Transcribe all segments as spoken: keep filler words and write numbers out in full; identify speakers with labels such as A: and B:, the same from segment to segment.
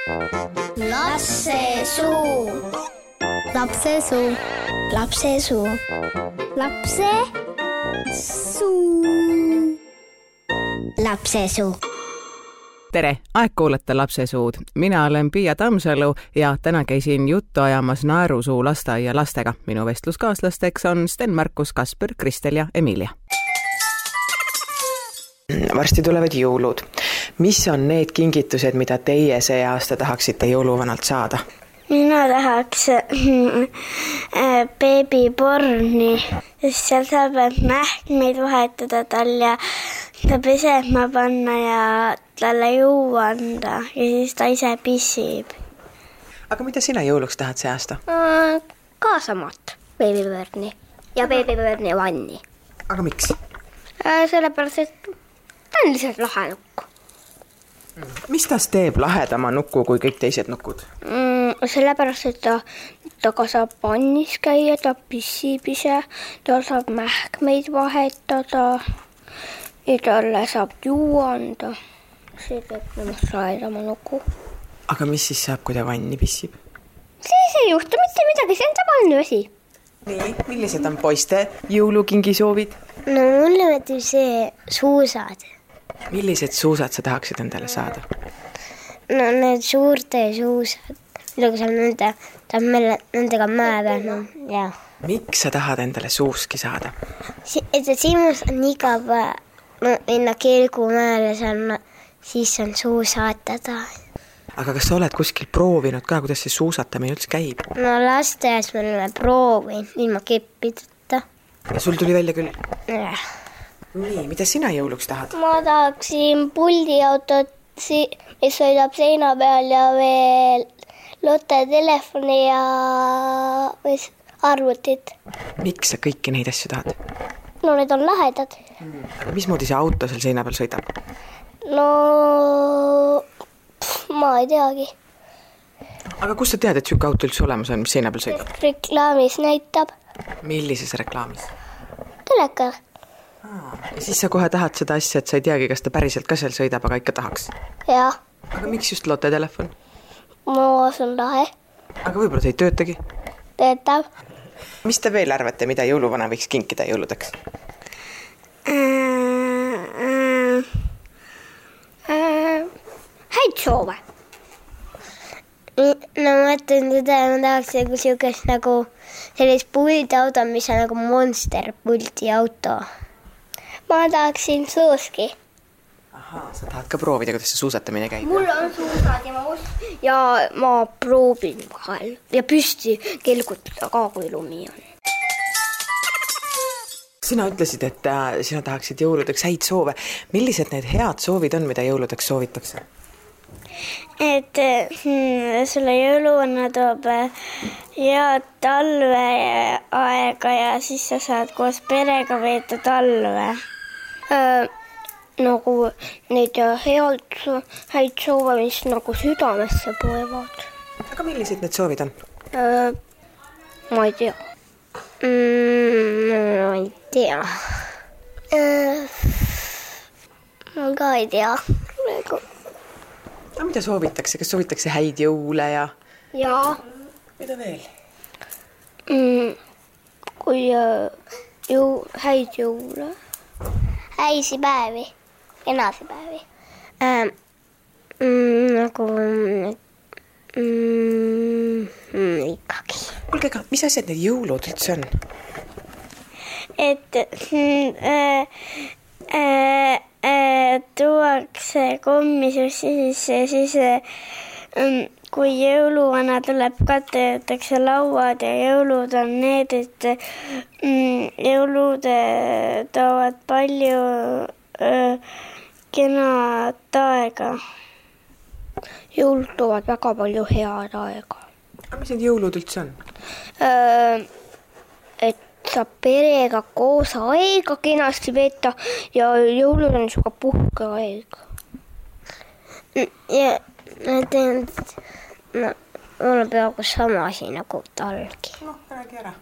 A: Lapsesuu. Lapsesuu. Lapsesuu. Lapsesuu. Lapsesuu.
B: Tere, aeg kuulata Lapsesuud. Mina olen Pia Tammsalu ja täna käisin juttu ajamas Naerusuu lasteaia lastega. Minu vestluskaaslasteks on Sten Markus, Kasper, Kristel ja Emilia. Varsti tulevad jõulud. Mis on need kingitused, mida teie see aasta tahaksite jõuluvanalt saada?
C: Mina tahaks beebiporni, sest seal saab mähkmeid vahetada tal ja ta pesema panna ja talle juua anda ja siis ta ise pissib.
B: Aga mida sina jõuluks tahad see aasta?
A: Ka samat beebiporni ja beebiporni vanni.
B: Aga miks?
A: Sellepärast, et ta on lihtsalt lahe nukku.
B: Mis tas teeb lahedama nukku kui kõik teised nukud?
A: Mm, sellepärast, et ta, ta ka saab pannis käia, ta pissib ise, ta saab mähkmeid vahetada ja talle saab juua anda. See teeb nemast lahedama nuku.
B: Aga mis siis saab, kui ta vanni pissib?
A: Siis ei juhtu mitte midagi, see on tavaline asi.
B: Nii, millised on poiste jõulukingisoovid?
C: No mulle meeldib see suusad.
B: Millised suusad sa tahaksid endale saada?
C: No need suurte suusad, millega saab nende, saab meile nendega mäe peal. No, ja.
B: Miks sa tahad endale suuski saada?
C: Si- et siinus on iga päev no, minna Kelgumäele, seal, siis on suusatada.
B: Aga kas sa oled kuskil proovinud ka, kuidas see suusatamine üldse käib?
C: No lasteas me oleme proovinud ilma keppideta.
B: Ja sul tuli välja küll?
C: Ja.
B: Nii, mida sina jõuluks tahad?
C: Ma tahaksin puldiautot, mis sõidab seina peal ja veel Lotte telefoni ja arvutit.
B: Miks sa kõiki neid asju tahad?
C: No need on lahedad.
B: Aga mismoodi see auto seal seina peal sõidab?
C: No pff, ma ei teagi.
B: Aga kus sa tead, et siuke auto üldse olemas on, mis seina peal sõidab?
C: Reklaamis näitab.
B: Millises reklaamis?
C: Telekar.
B: Ja siis sa kohe tahad seda asja, et sa ei teagi, kas ta päriselt ka seal sõidab, aga ikka tahaks.
C: Ja.
B: Aga miks just Lotte telefon?
C: Ma see on lahe.
B: Aga võib-olla ta ei töötagi?
C: Töötab.
B: Mis te veel arvate, mida jõuluvana võiks kinkida jõuludeks?
C: Mm, mm, mm, häid soove. No ma mõtlen teda, ma tahaks nagu siukest nagu sellist puldiauto, mis on nagu monster puldiauto. Ma tahaksin suuski.
B: Aha, sa tahad ka proovida, kuidas see suusatamine käib?
A: Mul on suusad ja ma, ja ma proovin vahel ja püsti kelgutada ka, kui lumi on.
B: Sina ütlesid, et sina tahaksid jõuludeks häid soove. Millised need head soovid on, mida jõuludeks soovitakse?
C: Et hmm, sulle jõuluvana toob head talveaega ja siis sa saad koos perega veeta talve.
A: Äh, nagu neid head, häid soove, mis nagu südamesse poevad.
B: Aga millised need soovid on?
A: Äh, ma ei tea.
C: Mm, ma ei tea.
A: Äh, ma ka ei tea.
B: No, mida soovitakse? Kas soovitakse häid jõule ja...
A: Jaa.
B: Mida veel?
A: Mm, kui äh, jõu, häid jõule.
C: Häisi päevi. Kenasi päevi. Ähm, mm, nagu... Mm, mm, ikkagi.
B: Kuulge, mis asjad need jõulud üldse on?
C: Et mm, äh, äh, äh, tuuakse kommisussi sisse, siis äh, kui jõuluvana tuleb ka, töötakse lauad ja jõulud on need, et mm, jõulud toovad palju äh, kenad aega.
A: Jõulud toovad väga palju head aega.
B: Aga mis need jõulud üldse on?
A: Äh, et saab perega koos aega kenasti veeta ja jõulud on siuke puhkeaeg.
C: Ja ma tean, et no, mul on peaaegu sama asi nagu talgi.
B: Noh, räägi ära.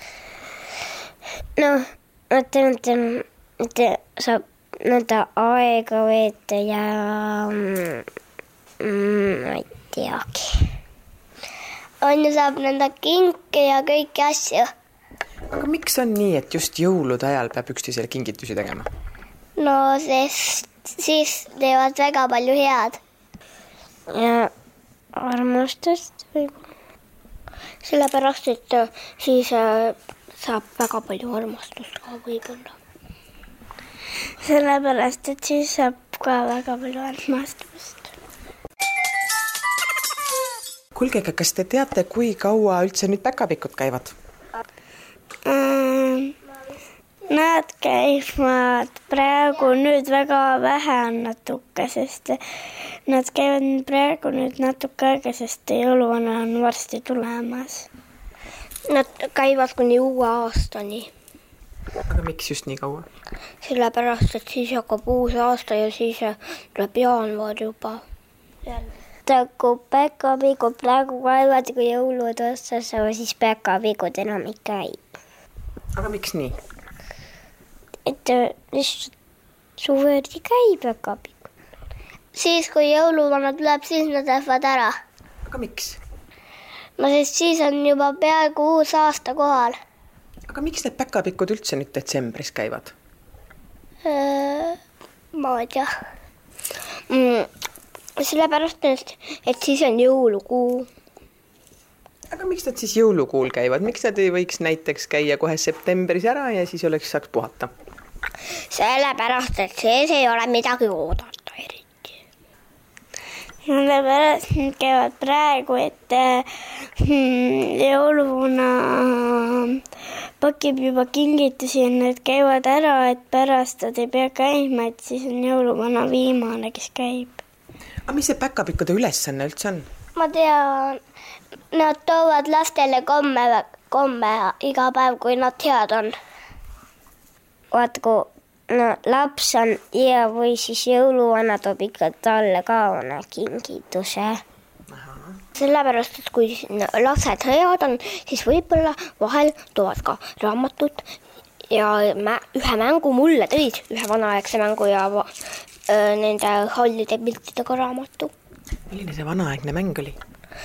C: No, ma tean, et saab nõnda aega veeta ja mm, ma ei teagi. On ju saab nende kinke ja kõiki asju.
B: Aga miks on nii, et just jõulude ajal peab üksteisele kingitusi tegema?
C: No sest siis teevad väga palju head. Ja armastust võib-olla.
A: Sellepärast, et siis saab väga palju armastust ka võib-olla.
C: Sellepärast, et siis saab ka väga palju armastust.
B: Kuulge, kas te teate, kui kaua üldse nüüd päkapikud käivad?
C: Mm, nad käivad praegu nüüd väga vähe on natuke, sest nad käivad praegu nüüd natuke aega, sest jõuluvana on varsti tulemas.
A: Nad käivad kuni uue aastani.
B: Aga miks just nii kaua?
A: Sellepärast, et siis hakkab uus aasta ja siis tuleb jaanuar juba.
C: Kui päkapikud praegu käivad, kui jõulud otsas, siis päkapikud enam ei käi.
B: Aga miks nii?
C: Et lihtsalt suverdi käi päkapikud.
A: Siis, kui jõuluvana tuleb, siis nad lähevad ära.
B: Aga miks?
A: No sest siis on juba peaaegu uus aasta kohal.
B: Aga miks need päkapikud üldse nüüd detsembris käivad?
A: Öö, ma ei tea. Mm. Sellepärast, et siis on jõulukuu.
B: Aga miks nad siis jõulukuul käivad? Miks nad ei võiks näiteks käia kohe septembris ära ja siis oleks saaks puhata?
A: Sellepärast, et sees ei ole midagi oodata eriti.
C: Sellepärast nad käivad praegu, et hmm, jõuluvana pakib juba kingitusi ja need käivad ära, et pärast nad ei pea käima, et siis on jõuluvana viimane, kes käib.
B: Aga mis see päkapikkude ülesanne üldse on?
A: Ma tean, nad toovad lastele komme, komme iga päev, kui nad head on.
C: Vaat, kui no, laps on ja või siis jõuluvana toob ikka talle ka ona kingituse.
B: Aha.
A: Sellepärast, et kui lapsed head on, siis võib-olla vahel toovad ka raamatut ja ühe mängu mulle tõid, ühe vanaaegse mängu ja nende hallide piltidega raamatu.
B: Milline see vanaaegne mäng oli?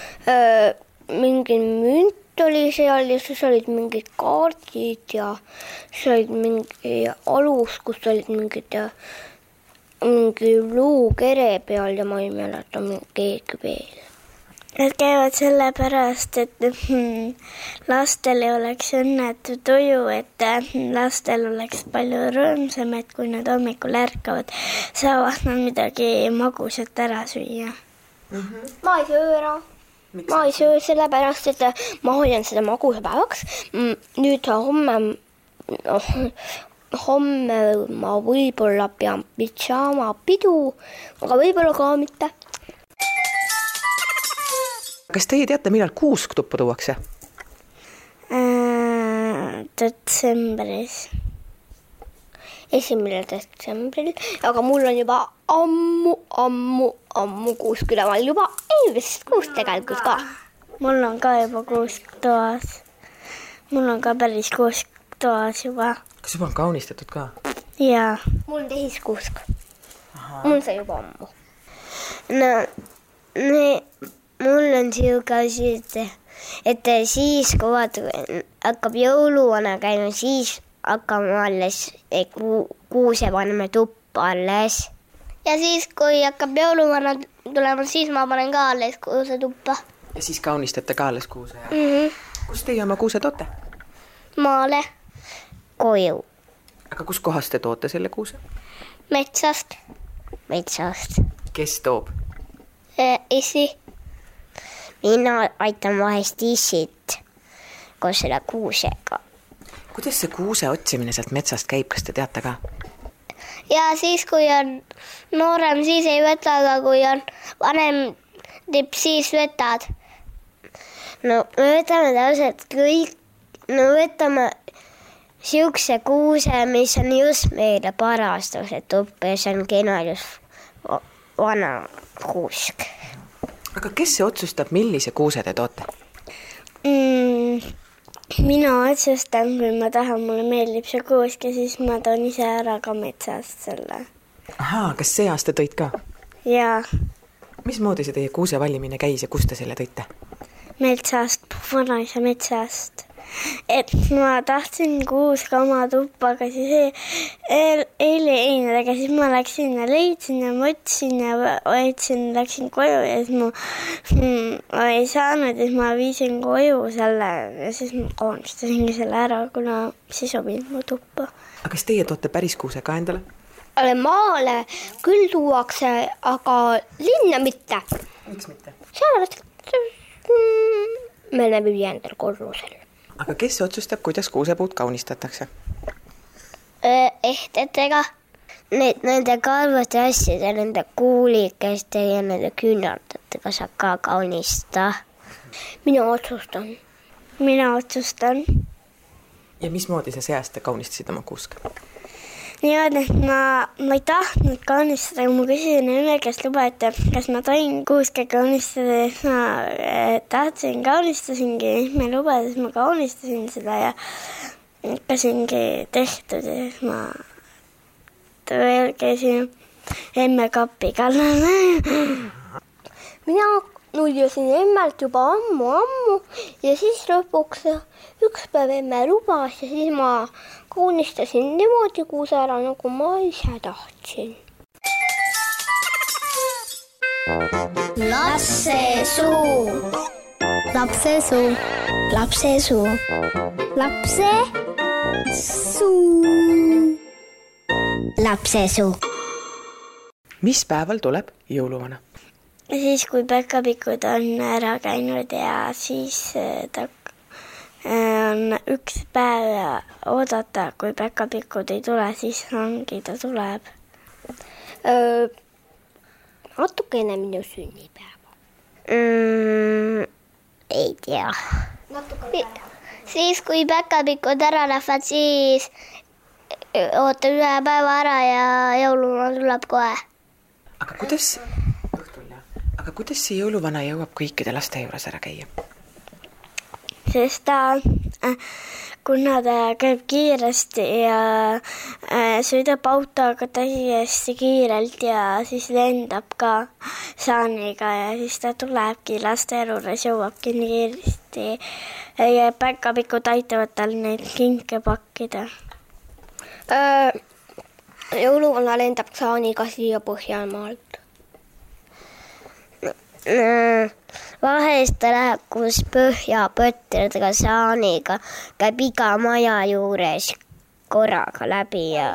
A: Mingi münt oli seal ja siis olid mingid kaardid ja siis olid mingi alus, kus olid mingid mingi luukere peal ja ma ei mäleta keegi veel.
C: Nad käivad sellepärast, et hmm, lastel ei oleks õnnetu tuju, et lastel oleks palju rõõmsam, et kui nad hommikul ärkavad, saavad nad midagi magusat ära süüa.
A: Mm-hmm. Ma ei söö ära. Miks ma ei söö sellepärast, et ma hoian seda magusa päevaks. Nüüd homme, oh, homme ma võib-olla pean pidžaama pidu, aga võib-olla ka mitte.
B: Kas teie teate, millal kuusk tuppa tuuakse?
C: Äh, detsembris.
A: Esimene detsembril, aga mul on juba ammu, ammu, ammu kuusk üleval juba eelmist kuust tegelikult ka.
C: Mul on ka juba kuusk toas. Mul on ka päris kuusk toas juba.
B: Kas juba on kaunistatud ka?
C: Jaa.
A: Mul on tehiskuusk. Mul sai juba ammu.
C: No, ne... Mul on siuke asi, et, et siis, kui vaata, hakkab jõuluvana käima, siis hakkame alles ku, kuuse paneme tuppa alles.
A: Ja siis, kui hakkab jõuluvana tulema, siis ma panen ka alles kuuse tuppa.
B: Ja siis kaunistate ka alles kuuse?
A: Mm-hmm.
B: Kus teie oma kuuse toote?
A: Maale.
C: Koju.
B: Aga kus kohast te toote selle kuuse?
A: Metsast.
C: Metsast.
B: Kes toob?
A: E, isi.
C: Mina aitan vahest isit koos selle kuusega.
B: Kuidas see kuuse otsimine sealt metsast käib, kas te teate ka?
A: Ja siis, kui on noorem, siis ei võta, aga kui on vanem tipp, siis võtad.
C: No me võtame täpselt kõik, no võtame siukse kuuse, mis on just meile parastuse tuppa ja see on kenal just vana kuusk.
B: Aga kes see otsustab, millise kuuse te toote?
C: Mm, mina otsustan, kui ma tahan, mulle meeldib see kuusk ja siis ma toon ise ära ka metsast selle.
B: Ahaa, kas see aasta tõid ka?
C: Jaa.
B: Mismoodi see teie kuuse vallimine käis ja kust te selle tõite?
C: Metsast, vanaisa metsast. Et ma tahtsin kuuska oma tuppa, aga siis eile eile, aga siis ma läksin ja leidsin ja mõtsin ja võtsin, läksin koju ja siis ma, ma ei saanud, siis ma viisin koju selle ja siis ma koonistasingi selle ära, kuna siis sobinud mu tuppa.
B: Aga kas teie toote päris kuuse ka endale?
A: Maale küll tuuakse, aga linna mitte.
B: Miks mitte?
A: Sellepärast, me oleme viiendal korrusel.
B: Aga kes otsustab, kuidas kuusepuud kaunistatakse?
C: Ehtetega. Need, nende karvade asjade, nende kuulikeste ja nende küünardatega saab ka kaunista.
A: Mina otsustan.
C: Mina otsustan.
B: Ja mismoodi sa seast kaunistasid oma kuuska?
C: Niimoodi, et ma, ma ei tahtnud kaunistada, aga ma küsisin emme, kes luba, et kas ma toin kuuske kaunistada, et ma tahtsin, kaunistasingi, me lubades, ma kaunistasin seda ja hakkasingi tehtud ja siis ma veel käisin emme kapi kallal.
A: Mina nuiasin emmelt juba ammu, ammu ja siis lõpuks üks päev emme lubas ja siis ma kaunistasin niimoodi kuuse ära, nagu ma ise tahtsin.
C: Lapsesuu. Lapsesuu. Lapsesuu. Lapsesuu. Lapsesuu.
B: Mis päeval tuleb jõuluvana?
C: Siis, kui päkapikud on ära käinud ja siis ta on üks päev oodata, kui päkapikud ei tule, siis ongi ta tuleb.
A: Öö, natuke enne minu sünnipäeva.
C: Mm, ei tea. Siis, kui päkapikud ära lähevad, siis oota ühe päeva ära ja jõuluvana tuleb kohe.
B: Aga kuidas... Aga kuidas see jõuluvana jõuab kõikide laste juures ära käia?
C: Sest ta, kuna ta käib kiiresti ja sõidab autoga täiesti kiirelt ja siis lendab ka saaniga ja siis ta tulebki laste juures, jõuabki nii kiiresti ja päkapikud aitavad tal neid kinke pakkida.
A: Jõuluvana lendab saaniga siia Põhjamaalt.
C: Vahest ta läheb kus põhjapötterdega saaniga, käib iga maja juures korraga läbi ja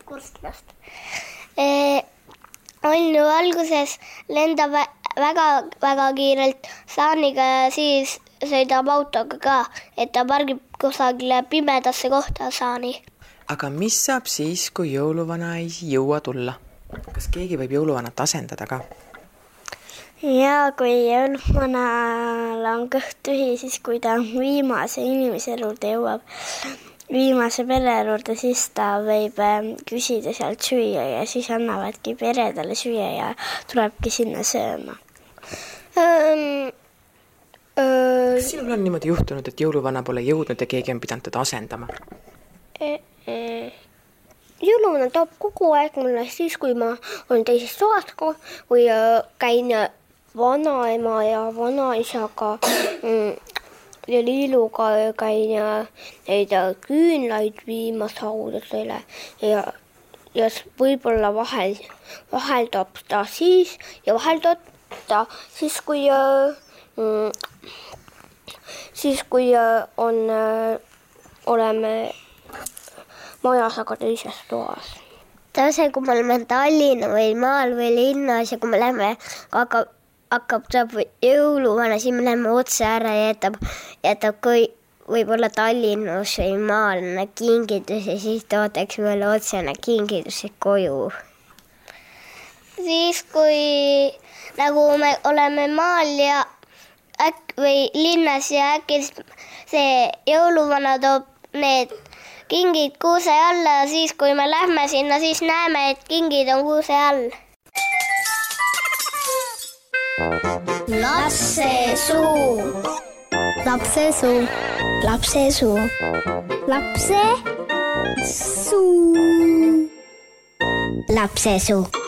C: on ju alguses lendab väga, väga kiirelt saaniga ja siis sõidab autoga ka, et ta pargib kusagile pimedasse kohta saani.
B: Aga mis saab siis, kui jõuluvana ei jõua tulla? Kas keegi võib jõuluvanat asendada ka?
C: Ja kui jõuluvanal on kõht tühi, siis kui ta viimase inimese juurde jõuab, viimase pere juurde, siis ta võib küsida sealt süüa ja siis annavadki peredele süüa ja tulebki sinna sööma.
A: Ähm, öö...
B: Kas sinul on niimoodi juhtunud, et jõuluvana pole jõudnud ja keegi on pidanud teda asendama?
A: E e jõuluvana toob kogu aeg mulle siis, kui ma olen teises toas või käin vanaema ja vanaisaga ja Liiluga käin neid küünlaid viimas haudadele ja, ja võib-olla vahel, vahel toob ta siis ja vahel toob ta siis, kui siis, kui on, oleme majas aga teises toas.
C: Ta see, kui me oleme Tallinna või maal või linnas ja kui me läheme aga hakkab saab jõuluvana, siis me läheme otse ära ja jätab, jätab kui võib-olla Tallinnus või maal kingitus ja siis tootaks meile otse kingitused koju. Siis, kui nagu me oleme maal ja äk, või linnas ja äkki see jõuluvana toob need kingid kuuse alla ja siis, kui me lähme sinna, siis näeme, et kingid on kuuse all. Lapsesuu. Lapsesuu. Lapsesuu. Lapsesuu. Lapsesuu.